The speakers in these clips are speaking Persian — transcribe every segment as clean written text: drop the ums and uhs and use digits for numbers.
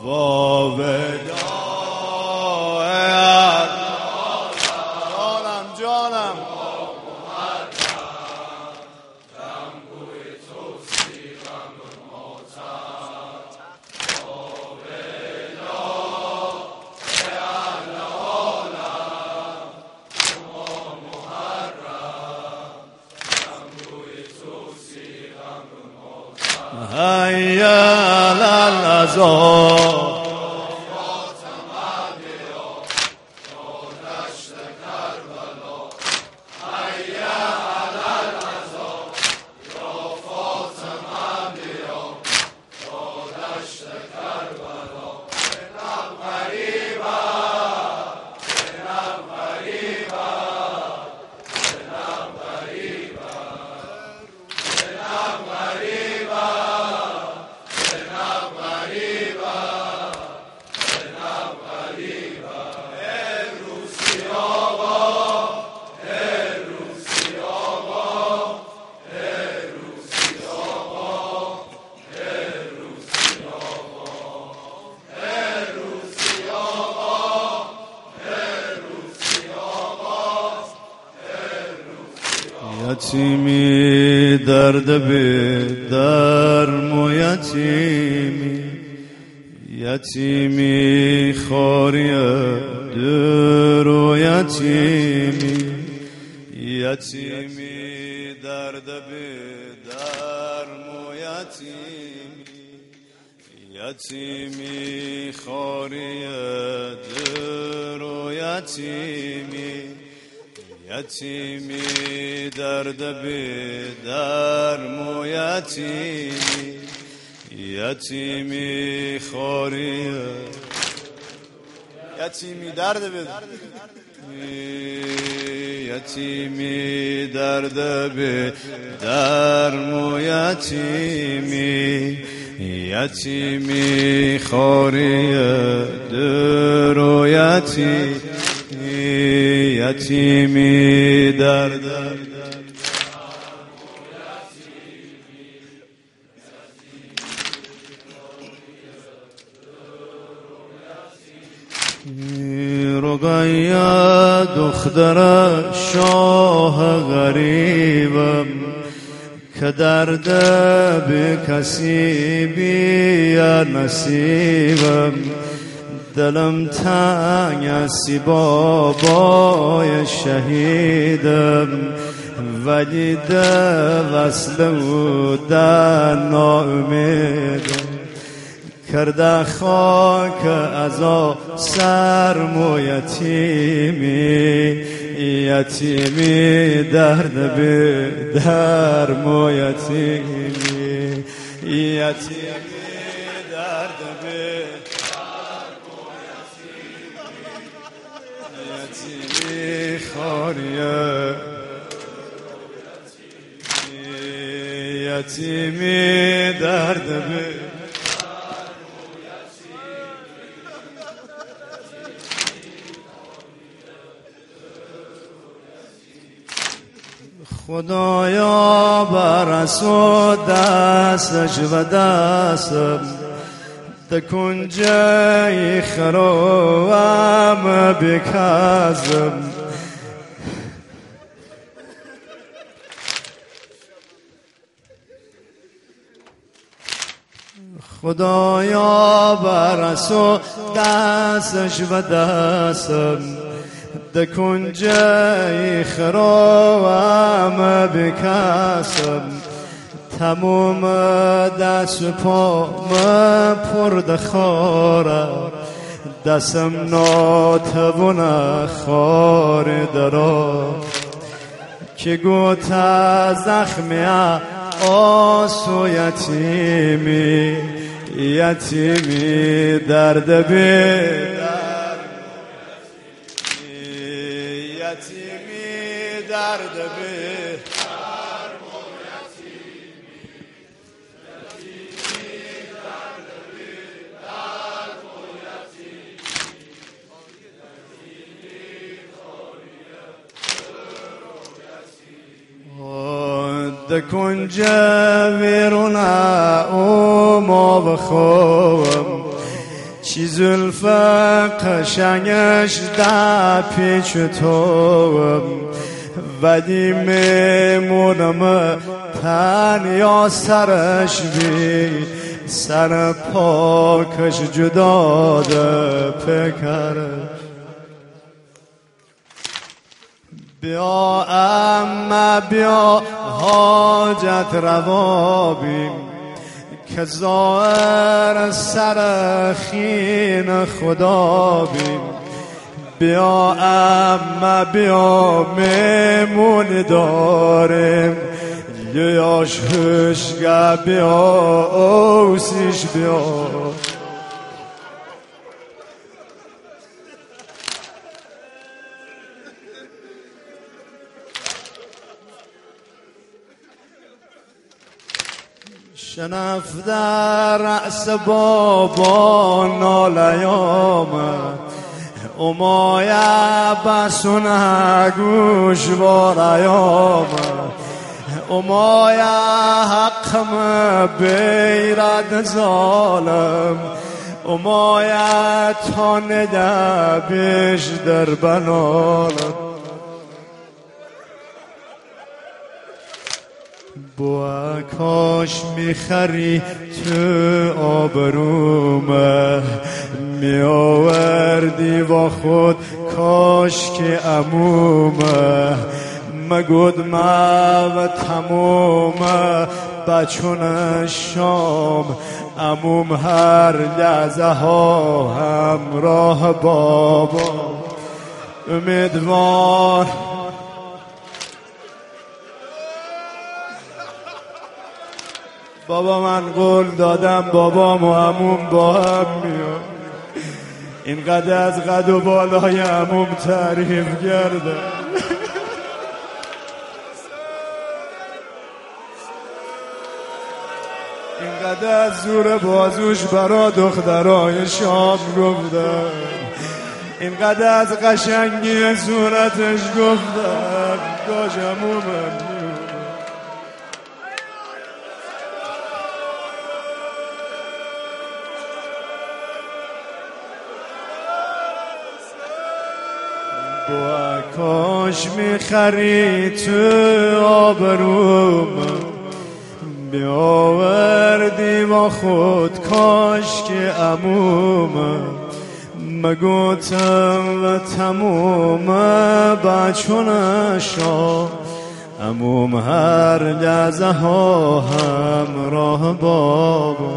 جانم هيا للعزاء یتیمی درد به درم و یتیمی خاری در و یتیمی درد به درم و یتیمی خاری در و یتیمی درد به درم و یتیمی خاری یتیمی درد به یتیمی درد به درم و یتیمی خاری در و یتیمی درد رقیه دختر شاه غریبم که درد به کسی بیا نصیبم دلم تنگ است بابای شهیدم ولی ده وصل و در ناامیدم کرده خاک از سرم و یتیمی درد به درم و یتیمی درد به یتیمی خاریه یتیمی درد به خدایا برسو دستش و دستم تکن جای خروم بکازم خدایا برسو دستش و دستم دکن جای خروم بکسم تموم دست پام پرد خاره دستم ناتوان خار درا که گوت زخمی آسو یتیمی درد به یتیمی درد به دکن جویرونا او ما بخوام چی زلف قشنگش در پیچ تو ولی میمونم تنیا سرش بی سر پاکش جدا ده پکرش بیا اما بیا حاجت روا بیم که ظاهر سر خین خدا بیم بیا اما بیا میمون داریم لیاش هشگه بیا اوسیش بیا شنف در رأس بابا نالیامد امایه بسونه گوش بارایامد امایه حقم بیرد ظالم امایه تا نده بیش در بنالم با کاش میخری تو آبرومه میآوردی با خود کاش که عمومه مگود ما و تمومه بچون شام عموم هر لحظه ها همراه بابا امیدوار بابا من قول دادم بابام و عموم با هم میاد اینقدر از قد و بالای عموم تعریف کرده اینقدر از زور بازوش برا دخترای شام گفتم اینقدر از قشنگی صورتش گفتم کاش عمومم با کاش میخری تو آبروم بیاوردی با خود کاش که عموم مگوتم و تموم بچونشا عموم هر لحظه ها همراه بابا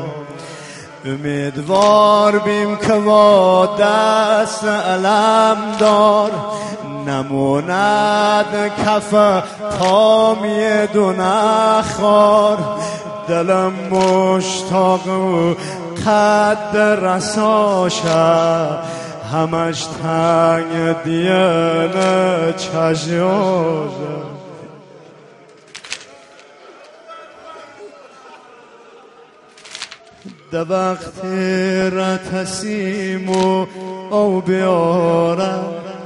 امیدوار بیم که با دست علم دار نموند کف تا میدونه خار دلم مشتاق و قد رساشه همش تنگ دیل چشیاشه ده وقتی رتسیمو او بیارم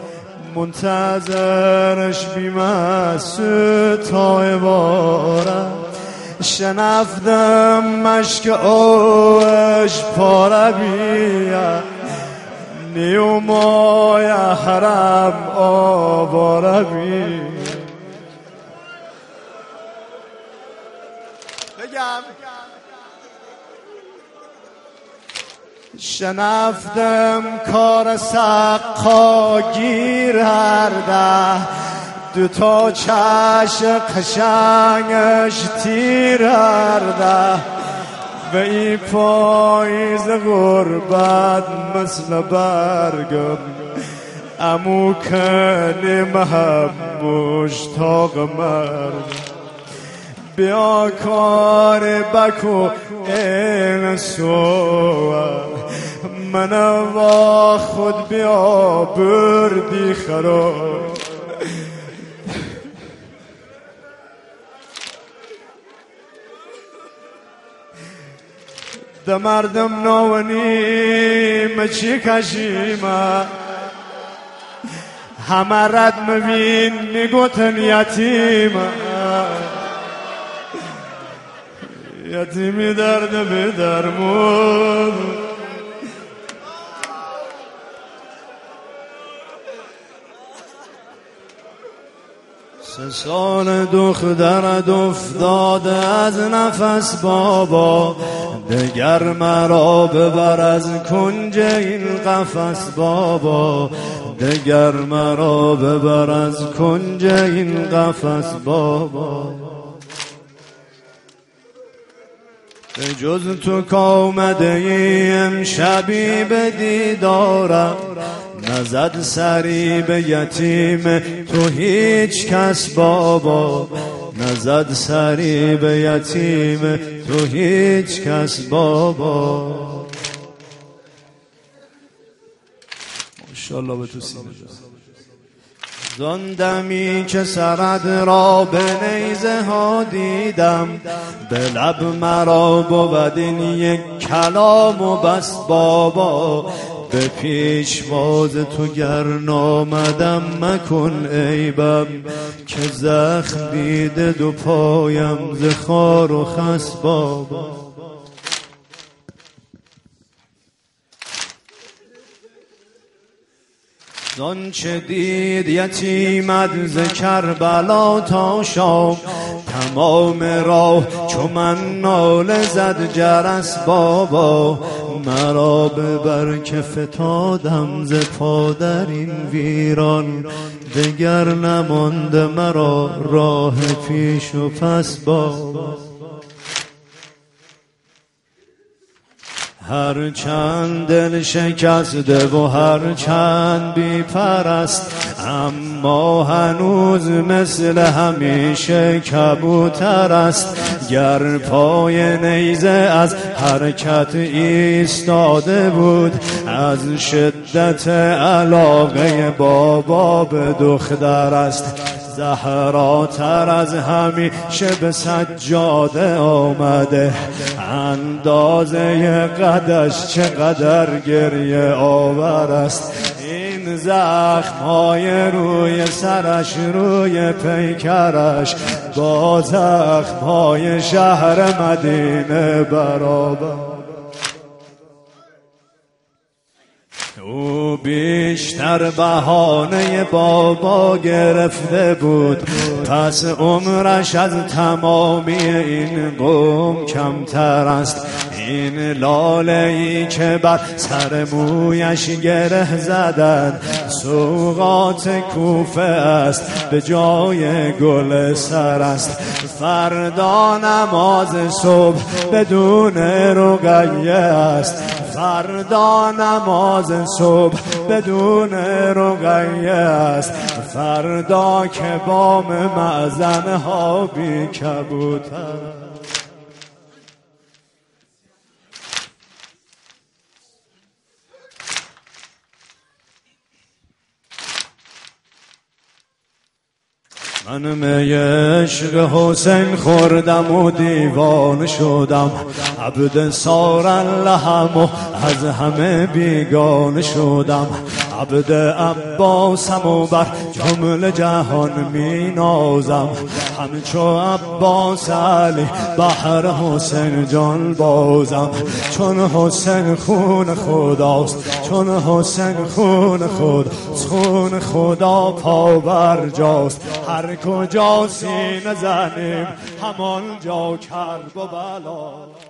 منتظرش بیمه ستای بارم شنفتم مشک اوش پاره بیا نیومای حرم آواره بیا بگم شنفتم کار سقا گیر هرده دوتا چشم قشنگش تیر هرده و ای پاییز غربت مثل برگم امو کلمه هم مشتاق مرد بیا کار بکو این سوار من با خود بیا بردی خراب ده مردم نوانی چی کشیمه همه رد مبین میگوتن یتیمه یتیمی درد به درمون 3 سال دخترت افتاده از نفس بابا، دگر مرا ببر از کنج این قفس بابا، دگر مرا ببر از کنج این قفس بابا. به جز تو کامده ای امشبی به دیدارم، نزد سری به یتیم تو هیچ کس بابا، نزد سری به یتیم تو هیچ کس بابا. ماشاءالله به تو سینه زندمی که سرد را به نیزه ها دیدم، به لب مرا بود این یک کلام و بس بابا، به پیشواز تو گر نامدم مکن عیبم، که زخم دیده 2 پایم ز خار و خس بابا. زانچه دید یتیمت ز کربلا تا شام، تمام راه چو من ناله زد جرس بابا، مرا ببر که فتادم ز پا در این ویران، دگر نمانده مرا راه پیش و پس بابا. هر چند دل شکسته و هر چند بی پرست، اما هنوز مثل همیشه کبوتر است. گر پای نیزه از حرکت ایستاده بود، از شدت علاقه بابا به دختر است. زهراتر از همیشه به سجاده آمده، اندازه قدش چقدر گریه آور است. این زخم‌های روی سرش روی پیکرش، با زخم‌های شهر مدینه برابر. او بیشتر بهانه بابا گرفته بود، پس عمرش از تمامی این قوم کمتر است. این لاله‌ای که بر سر مویش گره زدند، سوغات کوفه است به جای گل سر است. فردا نماز صبح بدون رقیه است، فردا نماز صبح بدون رقیه است. فردا که بام معزن ها بی کبوتر. من می عشق حسین خوردم و دیوانه شدم، عبد سار اللهم و از همه بیگانه شدم. عبد عباسم و بر جمله جهان می نازم، همچو عباس علی بحر حسین جان بازم. چون حسین خون خداست، چون حسین خون خون خدا پاور جاست. هر کجا سینه زنیم همان جا کرب و بلا.